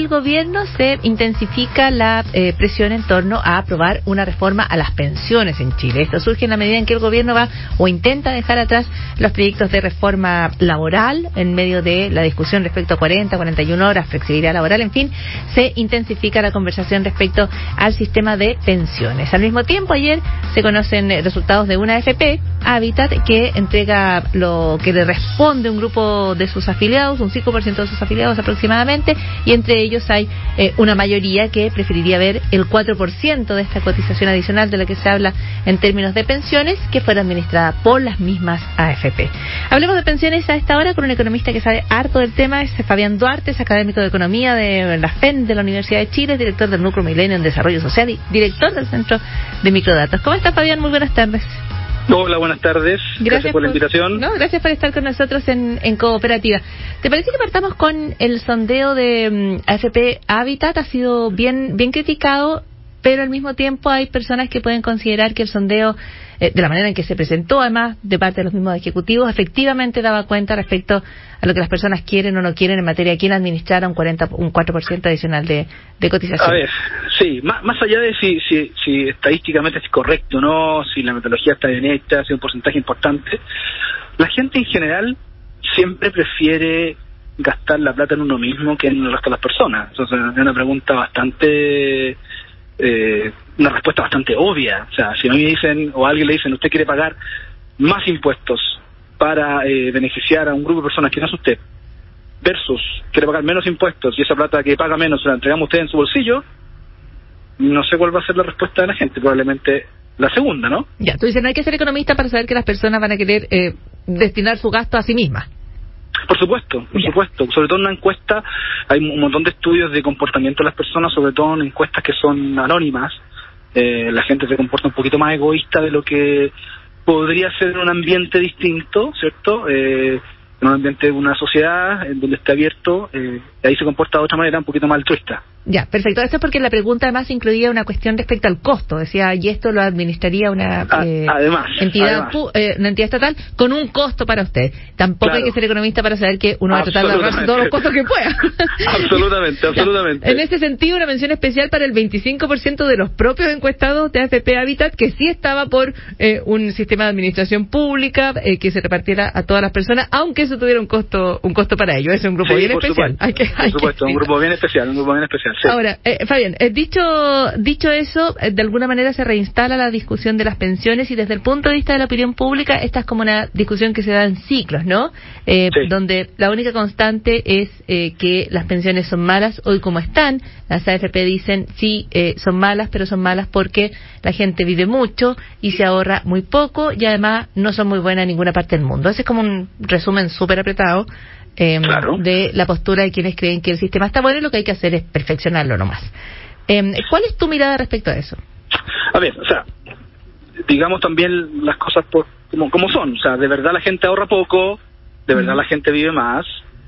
El gobierno se intensifica la presión en torno a aprobar una reforma a las pensiones en Chile. Esto surge en la medida en que el gobierno va o intenta dejar atrás los proyectos de reforma laboral en medio de la discusión respecto a 40, 41 horas, flexibilidad laboral, en fin, se intensifica la conversación respecto al sistema de pensiones. Al mismo tiempo, ayer se conocen resultados de una AFP, Habitat, que entrega lo que le responde un grupo de sus afiliados, un 5% de sus afiliados aproximadamente, y entre ellos hay una mayoría que preferiría ver el 4% de esta cotización adicional de la que se habla en términos de pensiones que fuera administrada por las mismas AFP. Hablemos de pensiones a esta hora con un economista que sabe harto del tema, es Fabián Duarte, es académico de Economía de la FEN de la Universidad de Chile, director del Núcleo Milenio en Desarrollo Social y director del Centro de Microdatos. ¿Cómo está, Fabián? Muy buenas tardes. Hola, buenas tardes. Gracias por la invitación. Gracias por estar con nosotros en Cooperativa. ¿Te parece que partamos con el sondeo de AFP Habitat? Ha sido bien criticado, pero al mismo tiempo hay personas que pueden considerar que el sondeo, de la manera en que se presentó, además, de parte de los mismos ejecutivos, efectivamente daba cuenta respecto a lo que las personas quieren o no quieren en materia de quién administrar un 4% adicional de cotización. A ver, sí, más allá de si estadísticamente es correcto o no, si la metodología está bien hecha, si es un porcentaje importante, la gente en general siempre prefiere gastar la plata en uno mismo que en el resto de las personas. Entonces, es una pregunta bastante... una respuesta bastante obvia. O sea, si a mí me dicen, o a alguien le dicen, usted quiere pagar más impuestos para beneficiar a un grupo de personas que no es usted, versus quiere pagar menos impuestos y esa plata que paga menos se la entregamos a usted en su bolsillo, no sé cuál va a ser la respuesta de la gente, probablemente la segunda, ¿no? Ya, tú dices, no hay que ser economista para saber que las personas van a querer destinar su gasto a sí mismas. Por supuesto, sobre todo en una encuesta hay un montón de estudios de comportamiento de las personas, sobre todo en encuestas que son anónimas. La gente se comporta un poquito más egoísta de lo que podría ser en un ambiente distinto, ¿cierto? En un ambiente de una sociedad en donde esté abierto, ahí se comporta de otra manera, un poquito más altruista. Ya, perfecto. Esto es porque la pregunta además incluía una cuestión respecto al costo. Decía, y esto lo administraría una entidad estatal con un costo para usted. Tampoco hay que ser economista para saber que uno va a tratar de ahorrarse todos los costos que pueda. Absolutamente. En ese sentido, una mención especial para el 25% de los propios encuestados de AFP Habitat, que sí estaba por un sistema de administración pública que se repartiera a todas las personas, aunque eso tuviera un costo para ellos. Es un grupo bien especial. Por supuesto, un grupo bien especial. Sí. Ahora, Fabián, dicho eso, de alguna manera se reinstala la discusión de las pensiones y desde el punto de vista de la opinión pública, esta es como una discusión que se da en ciclos, ¿no? Sí. Donde la única constante es que las pensiones son malas hoy como están. Las AFP dicen, sí, son malas, pero son malas porque la gente vive mucho y se ahorra muy poco y además no son muy buenas en ninguna parte del mundo. Ese es como un resumen súper apretado. Claro. De la postura de quienes creen que el sistema está bueno y lo que hay que hacer es perfeccionarlo nomás. ¿Cuál es tu mirada respecto a eso? A ver, o sea, digamos también las cosas como son. O sea, de verdad la gente ahorra poco, de verdad la gente vive más,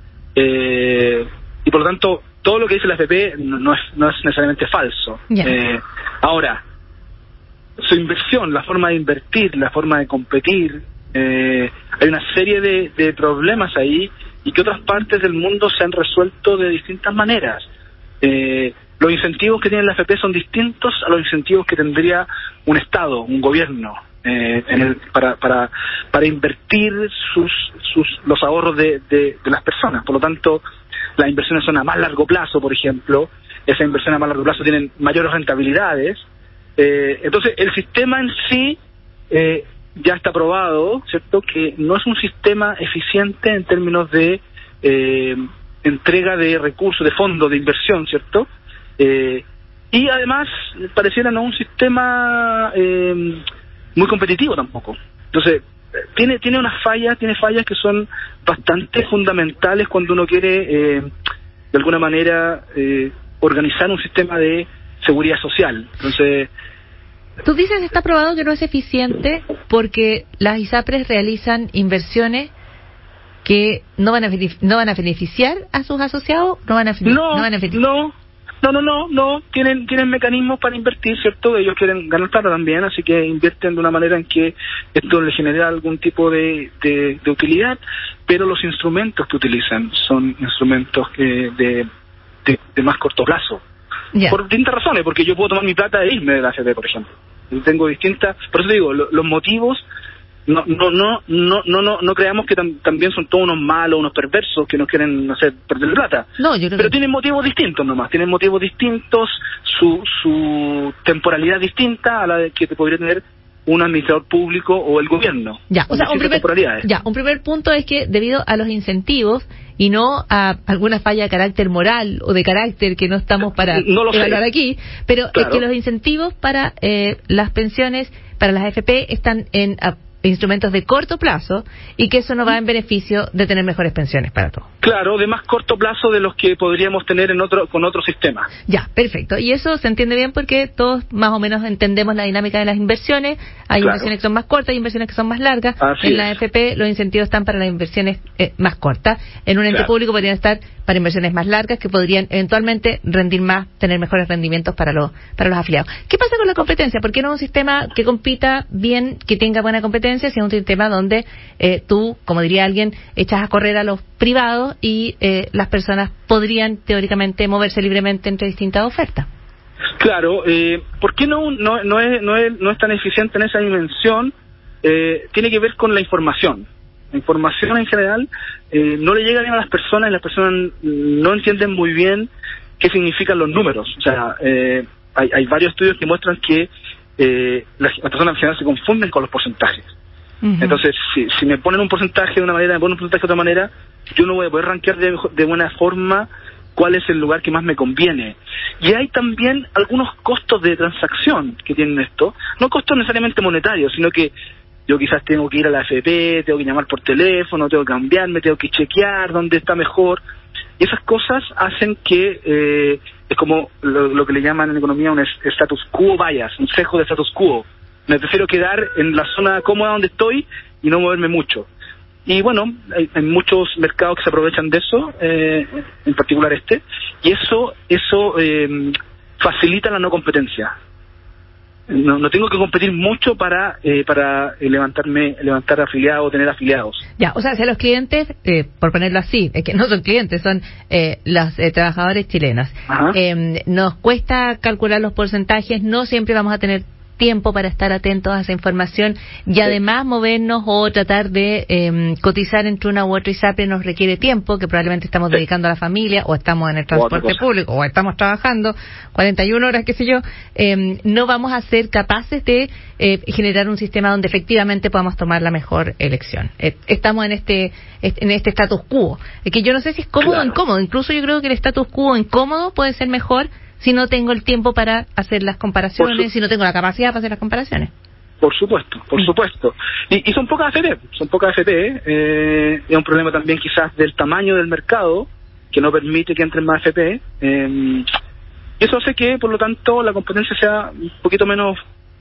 y por lo tanto todo lo que dice la FP no es necesariamente falso. Yeah. Ahora, su inversión, la forma de invertir, la forma de competir, hay una serie de problemas ahí y que otras partes del mundo se han resuelto de distintas maneras. Los incentivos que tiene la AFP son distintos a los incentivos que tendría un Estado, un gobierno, para invertir los ahorros de las personas. Por lo tanto, las inversiones son a más largo plazo, por ejemplo. Esas inversiones a más largo plazo tienen mayores rentabilidades. Entonces, el sistema en sí ya está probado, ¿cierto?, que no es un sistema eficiente en términos de entrega de recursos, de fondos, de inversión, ¿cierto? Y además pareciera no un sistema muy competitivo tampoco. Entonces, tiene fallas que son bastante fundamentales cuando uno quiere de alguna manera organizar un sistema de seguridad social. Entonces, tú dices, está probado que no es eficiente porque las ISAPRES realizan inversiones que no van a beneficiar a sus asociados, No, tienen mecanismos para invertir, ¿cierto? Ellos quieren ganar plata también, así que invierten de una manera en que esto les genera algún tipo de utilidad, pero los instrumentos que utilizan son instrumentos de más corto plazo. Por distintas razones, porque yo puedo tomar mi plata e irme de la AFP, por ejemplo. Yo tengo distintas, por eso digo, los motivos no creamos que también son todos unos malos, unos perversos que nos quieren hacer perder plata. No, yo creo pero que... tienen motivos distintos nomás, tienen motivos distintos, su temporalidad distinta a la de que te podría tener un administrador público o el gobierno. Un primer punto es que debido a los incentivos y no a alguna falla de carácter moral o de carácter que no estamos para evaluar aquí, pero claro, es que los incentivos para las pensiones, para las AFP, están en instrumentos de corto plazo y que eso no va en beneficio de tener mejores pensiones para todos. Claro, de más corto plazo de los que podríamos tener con otro sistema. Ya, perfecto. Y eso se entiende bien porque todos más o menos entendemos la dinámica de las inversiones. Hay inversiones que son más cortas y inversiones que son más largas. En la AFP los incentivos están para las inversiones más cortas. En un ente público podrían estar para inversiones más largas que podrían eventualmente rendir más, tener mejores rendimientos para los afiliados. ¿Qué pasa con la competencia? ¿Por qué no un sistema que compita bien, que tenga buena competencia, si es un sistema donde tú, como diría alguien, echas a correr a los privados y las personas podrían teóricamente moverse libremente entre distintas ofertas? Claro, ¿por qué no es tan eficiente en esa dimensión? Tiene que ver con la información. La información en general no le llega bien a las personas y las personas no entienden muy bien qué significan los números. O sea, hay varios estudios que muestran que las personas en general se confunden con los porcentajes. Uh-huh. Entonces, si me ponen un porcentaje de una manera, me ponen un porcentaje de otra manera, yo no voy a poder rankear de buena forma cuál es el lugar que más me conviene. Y hay también algunos costos de transacción que tienen esto, no costos necesariamente monetarios, sino que yo quizás tengo que ir a la AFP, tengo que llamar por teléfono, tengo que cambiarme, tengo que chequear dónde está mejor. Y esas cosas hacen que es como lo que le llaman en economía un status quo bias, un sesgo de status quo. Me prefiero quedar en la zona cómoda donde estoy y no moverme mucho. Y bueno, hay muchos mercados que se aprovechan de eso, en particular y eso facilita la no competencia. No tengo que competir mucho para levantar afiliados, tener afiliados. Ya, o sea, si a los clientes, por ponerlo así, es que no son clientes, son los trabajadores chilenos. Nos cuesta calcular los porcentajes, no siempre vamos a tener tiempo para estar atentos a esa información y además movernos o tratar de cotizar entre una u otra ISAPRE nos requiere tiempo que probablemente estamos dedicando a la familia o estamos en el transporte público o estamos trabajando 41 horas, qué sé yo. No vamos a ser capaces de generar un sistema donde efectivamente podamos tomar la mejor elección. Estamos en este status quo, que yo no sé si es cómodo o incómodo. Incluso yo creo que el status quo incómodo puede ser mejor si no tengo el tiempo para hacer las comparaciones, si no tengo la capacidad para hacer las comparaciones. Por supuesto. Y son pocas AFP. Es un problema también quizás del tamaño del mercado, que no permite que entren más AFP. Eso hace que, por lo tanto, la competencia sea un poquito menos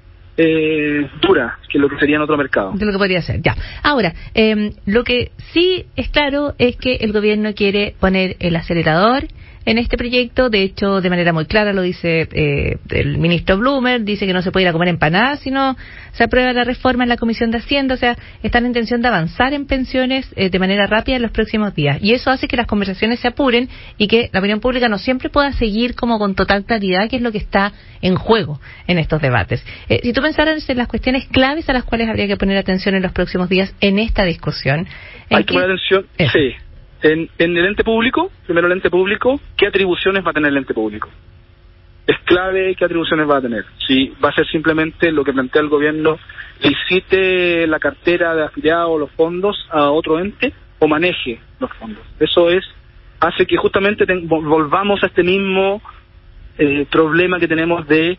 dura que lo que sería en otro mercado. De lo que podría ser, ya. Ahora, lo que sí es claro es que el gobierno quiere poner el acelerador en este proyecto. De hecho, de manera muy clara lo dice el ministro Blummer, dice que no se puede ir a comer empanadas si no se aprueba la reforma en la Comisión de Hacienda. O sea, está en intención de avanzar en pensiones de manera rápida en los próximos días. Y eso hace que las conversaciones se apuren y que la opinión pública no siempre pueda seguir como con total claridad qué es lo que está en juego en estos debates. Si tú pensaras en las cuestiones claves a las cuales habría que poner atención en los próximos días en esta discusión. Hay que poner atención, sí. En el ente público, primero el ente público, ¿qué atribuciones va a tener el ente público? Es clave qué atribuciones va a tener. Si va a ser simplemente lo que plantea el gobierno, licite la cartera de afiliados o los fondos a otro ente o maneje los fondos. Eso hace que justamente volvamos a este mismo problema que tenemos de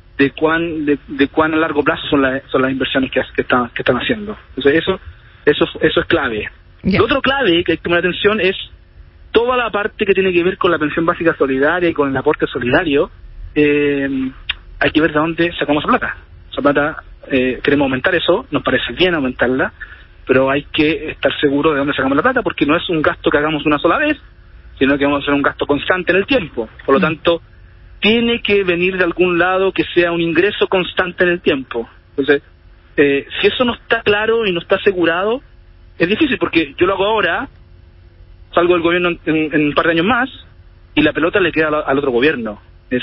cuán a largo plazo son las inversiones que están haciendo. Entonces eso es clave. Yeah. Lo otro clave que hay que tomar atención es toda la parte que tiene que ver con la pensión básica solidaria y con el aporte solidario. Hay que ver de dónde sacamos esa plata. Esa plata, queremos aumentar eso, nos parece bien aumentarla, pero hay que estar seguro de dónde sacamos la plata, porque no es un gasto que hagamos una sola vez, sino que vamos a hacer un gasto constante en el tiempo. Por lo tanto, tiene que venir de algún lado que sea un ingreso constante en el tiempo. Entonces, si eso no está claro y no está asegurado, es difícil, porque yo lo hago ahora, salgo del gobierno en un par de años más, y la pelota le queda al otro gobierno.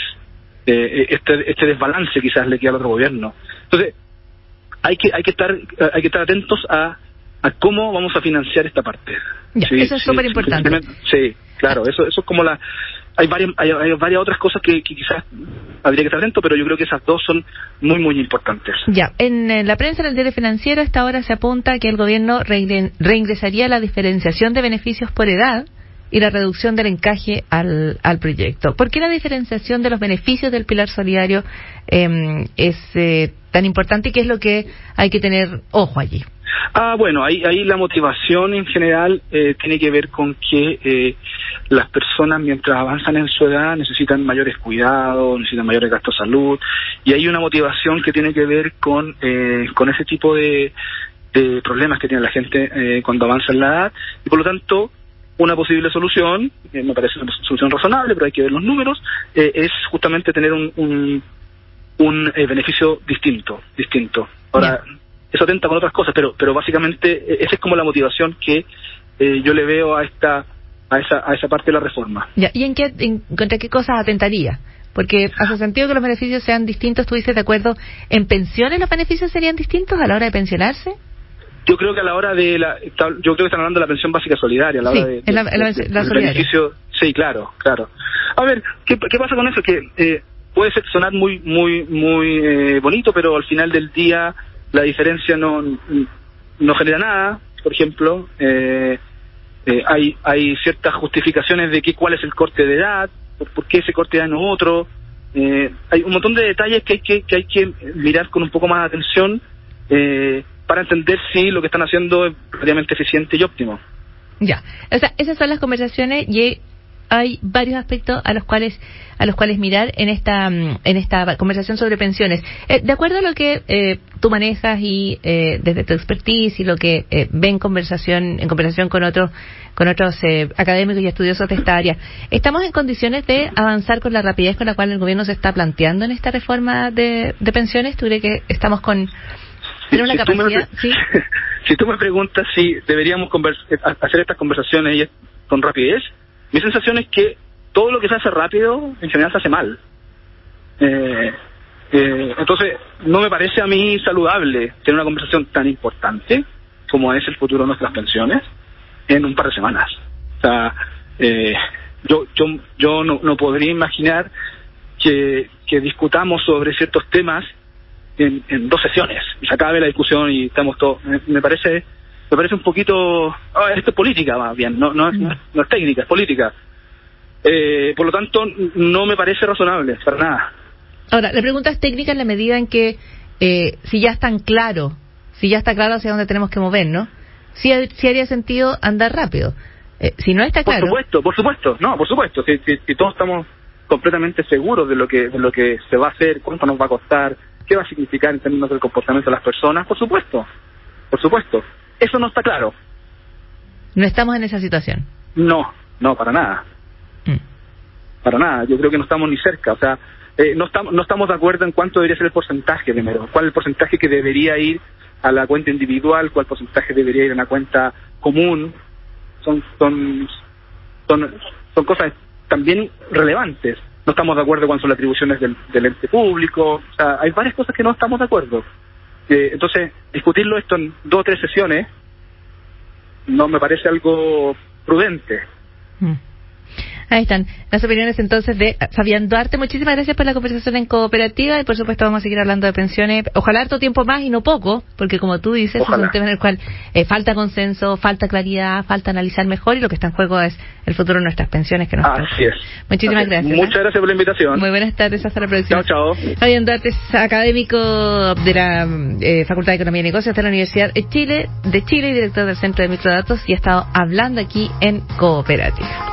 Este desbalance quizás le queda al otro gobierno. Entonces hay que estar atentos a cómo vamos a financiar esta parte. Ya, sí, eso es súper importante. Sí, claro, eso es como hay varias otras cosas que quizás habría que estar atento, pero yo creo que esas dos son muy, muy importantes. Ya, en la prensa del diario financiero a esta hora se apunta que el gobierno reingresaría la diferenciación de beneficios por edad y la reducción del encaje al proyecto. ¿Por qué la diferenciación de los beneficios del pilar solidario es tan importante y qué es lo que hay que tener ojo allí? Bueno, ahí la motivación en general tiene que ver con que las personas mientras avanzan en su edad necesitan mayores cuidados, necesitan mayores gastos de salud, y hay una motivación que tiene que ver con ese tipo de problemas que tiene la gente cuando avanza en la edad, y por lo tanto una posible solución, me parece una solución razonable, pero hay que ver los números, es justamente tener un beneficio distinto. Ahora, eso atenta con otras cosas, pero básicamente esa es como la motivación que yo le veo a esa parte de la reforma. Ya, ¿y contra qué cosas atentaría? Porque hace sentido que los beneficios sean distintos. ¿Tú dices de acuerdo? ¿En pensiones los beneficios serían distintos a la hora de pensionarse? Yo creo que a la hora yo creo que están hablando de la pensión básica solidaria, a la hora de la beneficio. Sí, claro. A ver, ¿qué pasa con eso? Que puede sonar muy, muy, muy bonito, pero al final del día la diferencia no genera nada. Por ejemplo, hay ciertas justificaciones de cuál es el corte de edad, por qué ese corte de edad no otro. Hay un montón de detalles que hay que mirar con un poco más de atención para entender si lo que están haciendo es realmente eficiente y óptimo. Ya, o sea, esas son las conversaciones y hay varios aspectos a los cuales mirar en esta conversación sobre pensiones. De acuerdo a lo que tú manejas y desde tu expertise y lo que ve en conversación con otros académicos y estudiosos de esta área, ¿estamos en condiciones de avanzar con la rapidez con la cual el gobierno se está planteando en esta reforma de pensiones? ¿Tú crees que estamos con una capacidad? Si tú me preguntas si deberíamos hacer estas conversaciones con rapidez, mi sensación es que todo lo que se hace rápido en general se hace mal. Entonces no me parece a mí saludable tener una conversación tan importante como es el futuro de nuestras pensiones en un par de semanas. O sea, yo no podría imaginar que discutamos sobre ciertos temas en 2 sesiones y se acabe la discusión y estamos todos. Me parece un poquito esto es política más bien, no es técnica, es política. Por lo tanto no me parece razonable para nada. Ahora, la pregunta es técnica en la medida en que si ya está claro hacia dónde tenemos que mover, ¿no? Sí haría sentido andar rápido. Si no está claro. Por supuesto, si todos estamos completamente seguros de lo que se va a hacer, cuánto nos va a costar, qué va a significar en términos del comportamiento de las personas, por supuesto. Eso no está claro. No estamos en esa situación. No, para nada. Para nada, yo creo que no estamos ni cerca. O sea, no estamos de acuerdo en cuánto debería ser el porcentaje primero. ¿Cuál es el porcentaje que debería ir a la cuenta individual? ¿Cuál porcentaje debería ir a una cuenta común? Son cosas también relevantes. No estamos de acuerdo cuáles son las atribuciones del ente público. O sea, hay varias cosas que no estamos de acuerdo. Entonces, discutirlo esto en 2 o 3 sesiones no me parece algo prudente. Ahí están las opiniones entonces de Fabián Duarte. Muchísimas gracias por la conversación en Cooperativa y por supuesto vamos a seguir hablando de pensiones. Ojalá harto tiempo más y no poco, porque como tú dices, ojalá. Es un tema en el cual falta consenso, falta claridad, falta analizar mejor y lo que está en juego es el futuro de nuestras pensiones que nos toca. Así es. Muchísimas gracias. Muchas gracias por la invitación. Muy buenas tardes, hasta la próxima. Chao. Fabián Duarte es académico de la Facultad de Economía y Negocios de la Universidad de Chile y director del Centro de Microdatos y ha estado hablando aquí en Cooperativa.